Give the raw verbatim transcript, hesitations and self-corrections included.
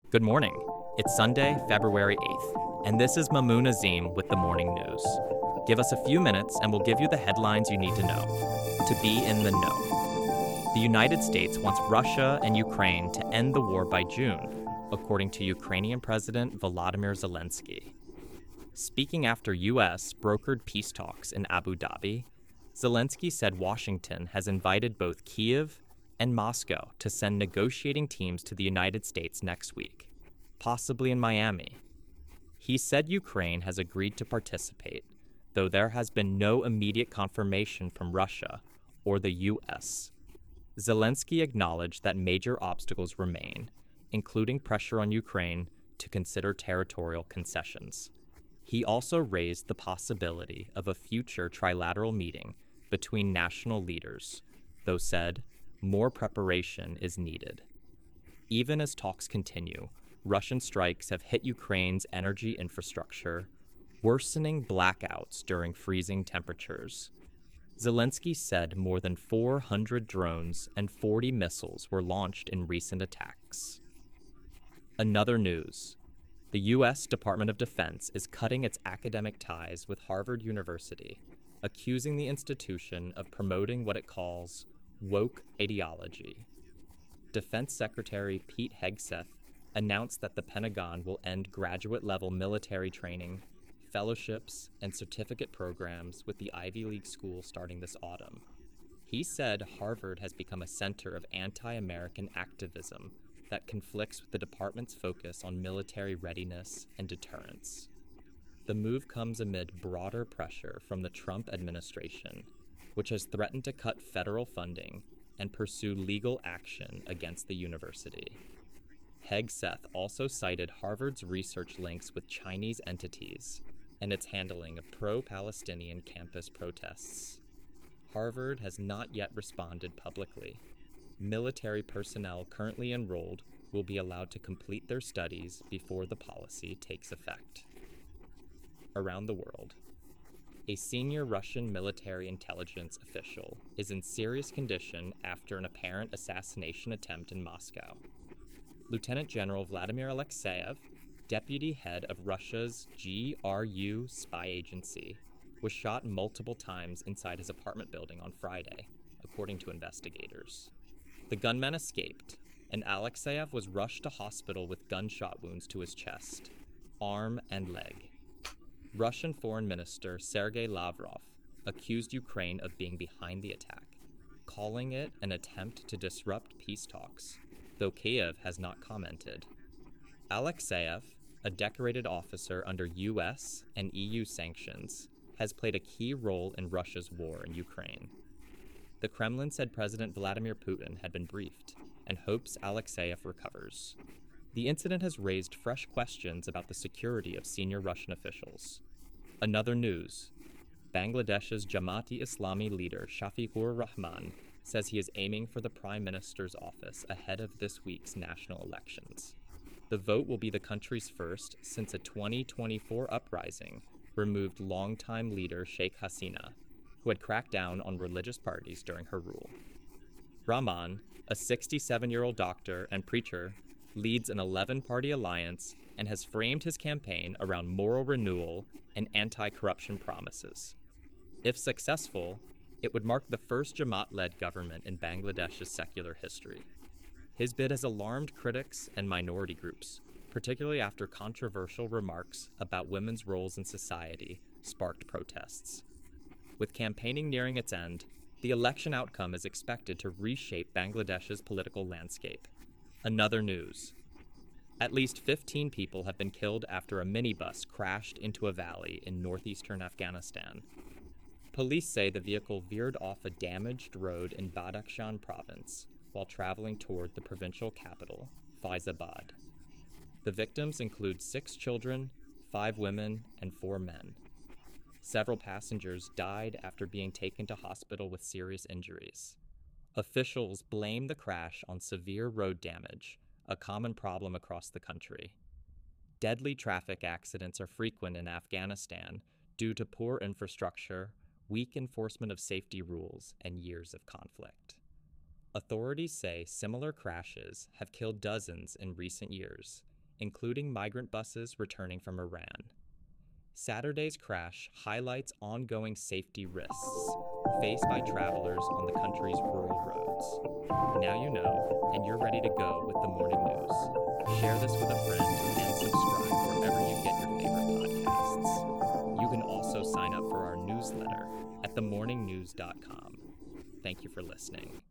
Good morning. It's Sunday, February eighth, and this is Mamoon Azim with the Morning News. Give us a few minutes and we'll give you the headlines you need to know to be in the know. The United States wants Russia and Ukraine to end the war by June, according to Ukrainian President Volodymyr Zelensky. Speaking after U S brokered peace talks in Abu Dhabi, Zelensky said Washington has invited both Kyiv and Moscow to send negotiating teams to the United States next week, possibly in Miami. He said Ukraine has agreed to participate, though there has been no immediate confirmation from Russia or the U S. Zelensky acknowledged that major obstacles remain, including pressure on Ukraine to consider territorial concessions. He also raised the possibility of a future trilateral meeting between national leaders, though said more preparation is needed. Even as talks continue, Russian strikes have hit Ukraine's energy infrastructure, worsening blackouts during freezing temperatures. Zelensky said more than four hundred drones and forty missiles were launched in recent attacks. Another news. The U S Department of Defense is cutting its academic ties with Harvard University, accusing the institution of promoting what it calls woke ideology. Defense Secretary Pete Hegseth announced that the Pentagon will end graduate-level military training, fellowships, and certificate programs with the Ivy League school starting this autumn. He said Harvard has become a center of anti-American activism that conflicts with the department's focus on military readiness and deterrence. The move comes amid broader pressure from the Trump administration, which has threatened to cut federal funding and pursue legal action against the university. Hegseth also cited Harvard's research links with Chinese entities and its handling of pro-Palestinian campus protests. Harvard has not yet responded publicly. Military personnel currently enrolled will be allowed to complete their studies before the policy takes effect. Around the world, a senior Russian military intelligence official is in serious condition after an apparent assassination attempt in Moscow. Lieutenant General Vladimir Alexeyev, deputy head of Russia's G R U spy agency, was shot multiple times inside his apartment building on Friday, according to investigators. The gunman escaped, and Alexeyev was rushed to hospital with gunshot wounds to his chest, arm, and leg. Russian Foreign Minister Sergei Lavrov accused Ukraine of being behind the attack, calling it an attempt to disrupt peace talks, though Kyiv has not commented. Alexeyev, a decorated officer under U S and E U sanctions, has played a key role in Russia's war in Ukraine. The Kremlin said President Vladimir Putin had been briefed and hopes Alexeyev recovers. The incident has raised fresh questions about the security of senior Russian officials. Another news. Bangladesh's Jamaat-e-Islami leader Shafiqur Rahman says he is aiming for the Prime Minister's office ahead of this week's national elections. The vote will be the country's first since a twenty twenty-four uprising removed longtime leader Sheikh Hasina, who had cracked down on religious parties during her rule. Rahman, a sixty-seven-year-old doctor and preacher, leads an eleven-party alliance and has framed his campaign around moral renewal and anti-corruption promises. If successful, it would mark the first Jamaat-led government in Bangladesh's secular history. His bid has alarmed critics and minority groups, particularly after controversial remarks about women's roles in society sparked protests. With campaigning nearing its end, the election outcome is expected to reshape Bangladesh's political landscape. Another news. At least fifteen people have been killed after a minibus crashed into a valley in northeastern Afghanistan. Police say the vehicle veered off a damaged road in Badakhshan province while traveling toward the provincial capital, Faizabad. The victims include six children, five women, and four men. Several passengers died after being taken to hospital with serious injuries. Officials blame the crash on severe road damage, a common problem across the country. Deadly traffic accidents are frequent in Afghanistan due to poor infrastructure, weak enforcement of safety rules, and years of conflict. Authorities say similar crashes have killed dozens in recent years, including migrant buses returning from Iran. Saturday's crash highlights ongoing safety risks faced by travelers on the country's rural roads. Now you know, and you're ready to go with the morning news. Share this with a friend and subscribe wherever you get your favorite podcasts. You can also sign up for our newsletter at the morning news dot com. Thank you for listening.